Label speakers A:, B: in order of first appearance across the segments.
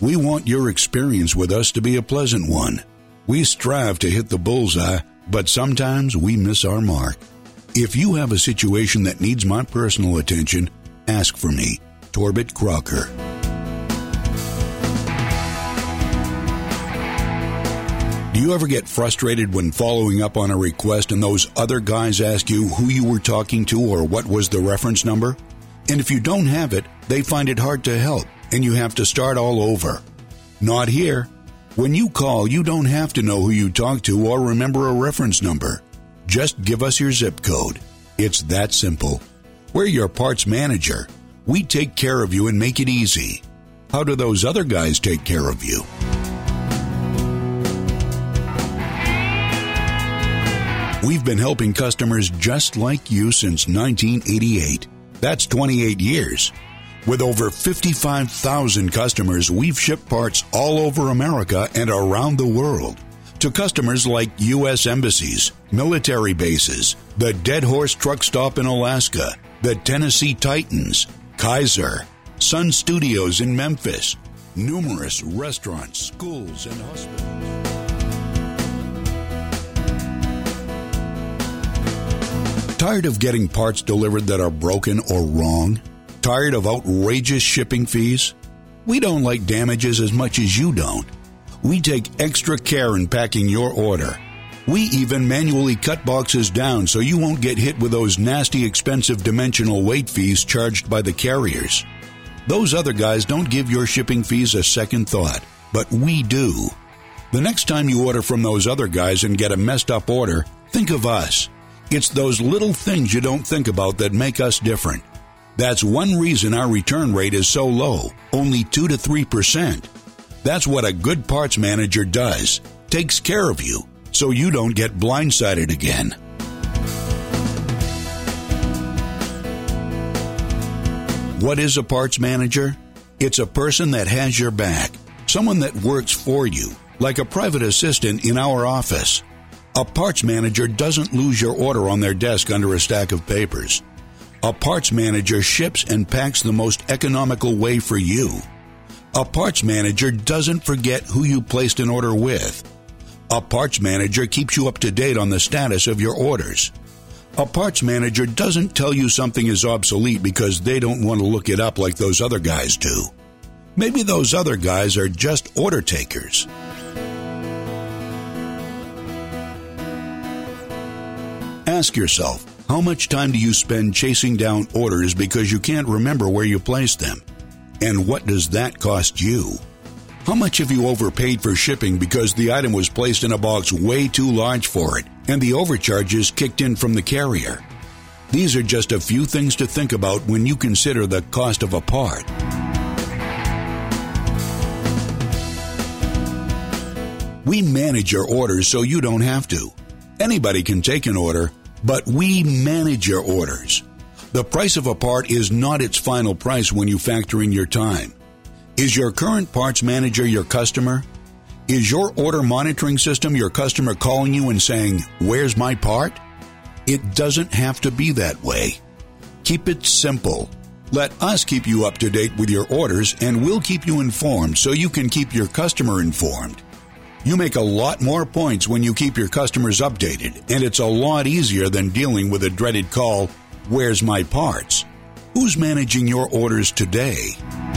A: We want your experience with us to be a pleasant one. We strive to hit the bullseye, but sometimes we miss our mark. If you have a situation that needs my personal attention, ask for me, Torbett Crocker. Do you ever get frustrated when following up on a request and those other guys ask you who you were talking to or what was the reference number? And if you don't have it, they find it hard to help and you have to start all over. Not here. When you call, you don't have to know who you talked to or remember a reference number. Just give us your zip code. It's that simple. We're your parts manager. We take care of you and make it easy. How do those other guys take care of you? We've been helping customers just like you since 1988. That's 28 years. With over 55,000 customers, we've shipped parts all over America and around the world to customers like U.S. embassies, military bases, the Dead Horse Truck Stop in Alaska, the Tennessee Titans, Kaiser, Sun Studios in Memphis, numerous restaurants, schools, and hospitals. Tired of getting parts delivered that are broken or wrong? Tired of outrageous shipping fees? We don't like damages as much as you don't. We take extra care in packing your order. We even manually cut boxes down so you won't get hit with those nasty expensive dimensional weight fees charged by the carriers. Those other guys don't give your shipping fees a second thought, but we do. The next time you order from those other guys and get a messed up order, think of us. It's those little things you don't think about that make us different. That's one reason our return rate is so low, only 2 to 3%. That's what a good parts manager does, takes care of you, so you don't get blindsided again. What is a parts manager? It's a person that has your back, someone that works for you, like a private assistant in our office. A parts manager doesn't lose your order on their desk under a stack of papers. A parts manager ships and packs the most economical way for you. A parts manager doesn't forget who you placed an order with. A parts manager keeps you up to date on the status of your orders. A parts manager doesn't tell you something is obsolete because they don't want to look it up like those other guys do. Maybe those other guys are just order takers. Ask yourself, how much time do you spend chasing down orders because you can't remember where you placed them? And what does that cost you? How much have you overpaid for shipping because the item was placed in a box way too large for it and the overcharges kicked in from the carrier? These are just a few things to think about when you consider the cost of a part. We manage your orders so you don't have to. Anybody can take an order, but we manage your orders. The price of a part is not its final price when you factor in your time. Is your current parts manager your customer? Is your order monitoring system your customer calling you and saying, "Where's my part?" It doesn't have to be that way. Keep it simple. Let us keep you up to date with your orders and we'll keep you informed so you can keep your customer informed. You make a lot more points when you keep your customers updated, and it's a lot easier than dealing with a dreaded call, "Where's my parts?" Who's managing your orders today?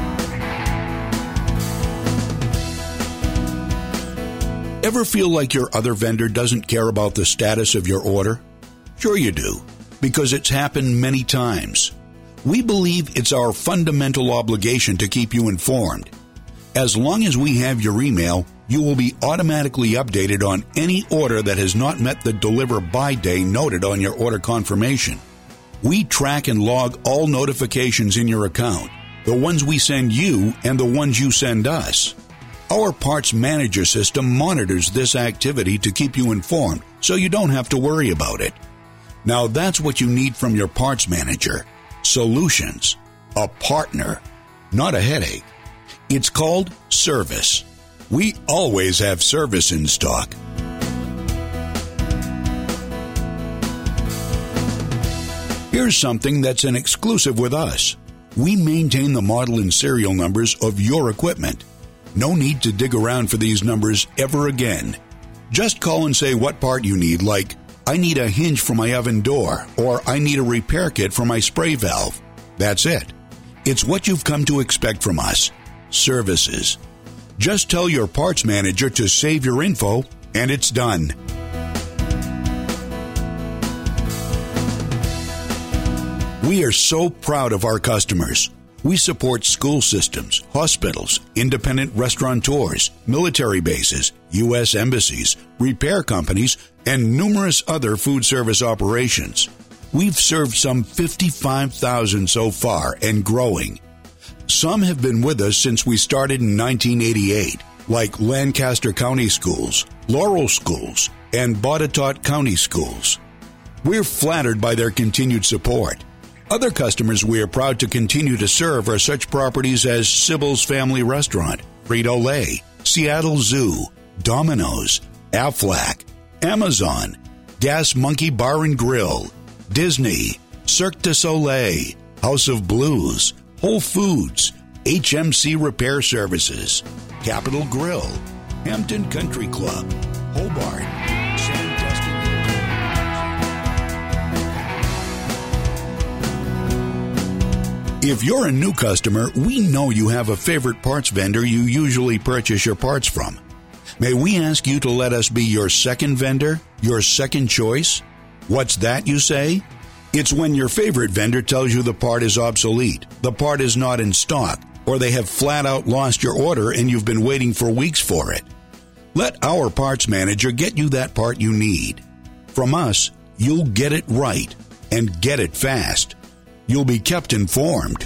A: Ever feel like your other vendor doesn't care about the status of your order? Sure you do, because it's happened many times. We believe it's our fundamental obligation to keep you informed. As long as we have your email, you will be automatically updated on any order that has not met the deliver by day noted on your order confirmation. We track and log all notifications in your account, the ones we send you and the ones you send us. Our parts manager system monitors this activity to keep you informed so you don't have to worry about it. Now that's what you need from your parts manager. Solutions. A partner, not a headache. It's called service. We always have service in stock. Here's something that's an exclusive with us. We maintain the model and serial numbers of your equipment. No need to dig around for these numbers ever again. Just call and say what part you need, like, I need a hinge for my oven door, or I need a repair kit for my spray valve. That's it. It's what you've come to expect from us. Services. Just tell your parts manager to save your info, and it's done. We are so proud of our customers. We support school systems, hospitals, independent restaurateurs, military bases, U.S. embassies, repair companies, and numerous other food service operations. We've served some 55,000 so far and growing. Some have been with us since we started in 1988, like Lancaster County Schools, Laurel Schools, and Botetourt County Schools. We're flattered by their continued support. Other customers we are proud to continue to serve are such properties as Sybil's Family Restaurant, Frito-Lay, Seattle Zoo, Domino's, Aflac, Amazon, Gas Monkey Bar and Grill, Disney, Cirque du Soleil, House of Blues, Whole Foods, HMC Repair Services, Capitol Grill, Hampton Country Club, Hobart, Sandusky. If you're a new customer, we know you have a favorite parts vendor you usually purchase your parts from. May we ask you to let us be your second vendor, your second choice? What's that, you say? It's when your favorite vendor tells you the part is obsolete, the part is not in stock, or they have flat out lost your order and you've been waiting for weeks for it. Let our parts manager get you that part you need. From us, you'll get it right and get it fast. You'll be kept informed.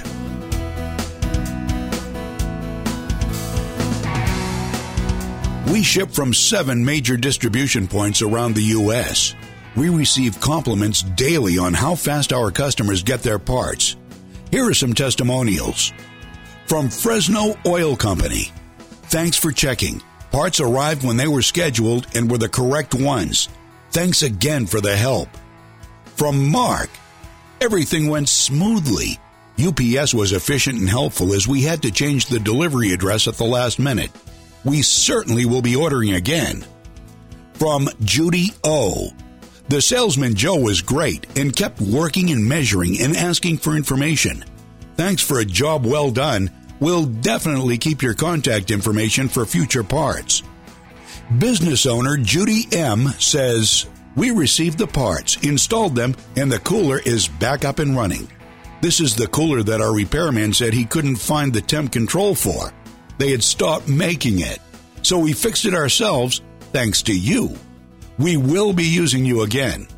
A: We ship from 7 major distribution points around the U.S. We receive compliments daily on how fast our customers get their parts. Here are some testimonials. From Fresno Oil Company. Thanks for checking. Parts arrived when they were scheduled and were the correct ones. Thanks again for the help. From Mark. Everything went smoothly. UPS was efficient and helpful as we had to change the delivery address at the last minute. We certainly will be ordering again. From Judy O. The salesman Joe was great and kept working and measuring and asking for information. Thanks for a job well done. We'll definitely keep your contact information for future parts. Business owner Judy M. says, we received the parts, installed them, and the cooler is back up and running. This is the cooler that our repairman said he couldn't find the temp control for. They had stopped making it. So we fixed it ourselves, thanks to you. We will be using you again.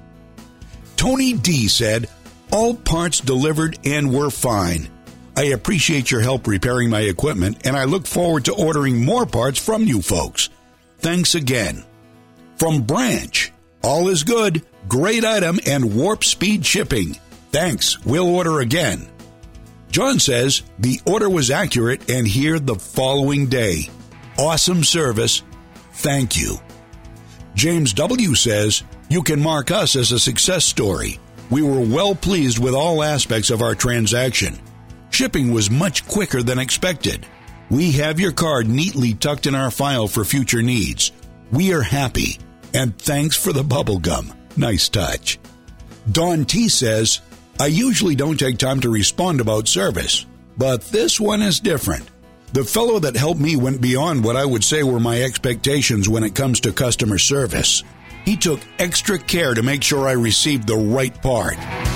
A: Tony D. said, all parts delivered and were fine. I appreciate your help repairing my equipment, and I look forward to ordering more parts from you folks. Thanks again. From Branch, all is good, great item, and warp speed shipping. Thanks, we'll order again. John says, the order was accurate and here the following day. Awesome service. Thank you. James W. says, you can mark us as a success story. We were well pleased with all aspects of our transaction. Shipping was much quicker than expected. We have your card neatly tucked in our file for future needs. We are happy. And thanks for the bubble gum. Nice touch. Don T. says, I usually don't take time to respond about service, but this one is different. The fellow that helped me went beyond what I would say were my expectations when it comes to customer service. He took extra care to make sure I received the right part.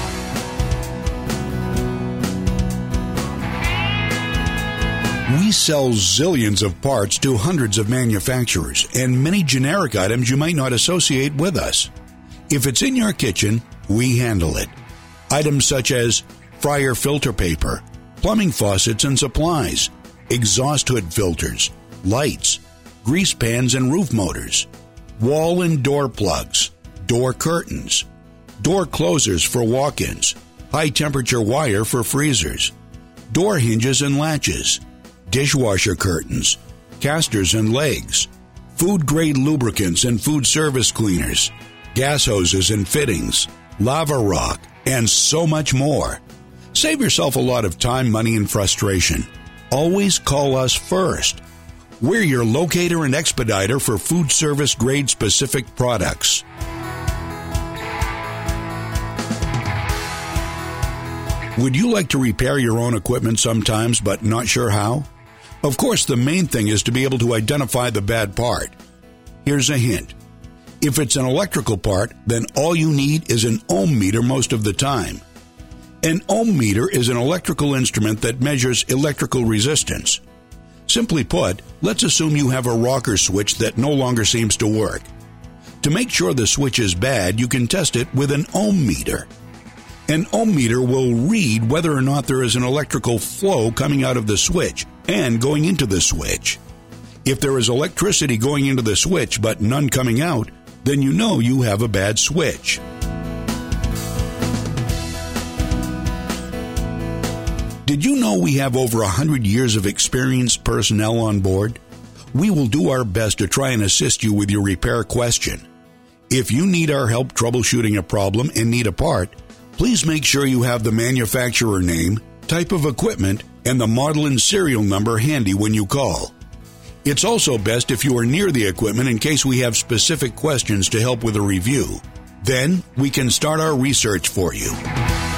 A: We sell zillions of parts to hundreds of manufacturers and many generic items you might not associate with us. If it's in your kitchen, we handle it. Items such as fryer filter paper, plumbing faucets and supplies, exhaust hood filters, lights, grease pans and roof motors, wall and door plugs, door curtains, door closers for walk-ins, high-temperature wire for freezers, door hinges and latches, dishwasher curtains, casters and legs, food-grade lubricants and food service cleaners, gas hoses and fittings, lava rock, and so much more. Save yourself a lot of time, money, and frustration. Always call us first. We're your locator and expediter for food service grade specific products. Would you like to repair your own equipment sometimes but not sure how? Of course, the main thing is to be able to identify the bad part. Here's a hint. If it's an electrical part, then all you need is an ohm meter most of the time. An ohm meter is an electrical instrument that measures electrical resistance. Simply put, let's assume you have a rocker switch that no longer seems to work. To make sure the switch is bad, you can test it with an ohm meter. An ohm meter will read whether or not there is an electrical flow coming out of the switch and going into the switch. If there is electricity going into the switch but none coming out, then you know you have a bad switch. Did you know we have over 100 years of experienced personnel on board? We will do our best to try and assist you with your repair question. If you need our help troubleshooting a problem and need a part, please make sure you have the manufacturer name, type of equipment, and the model and serial number handy when you call. It's also best if you are near the equipment in case we have specific questions to help with a review. Then we can start our research for you.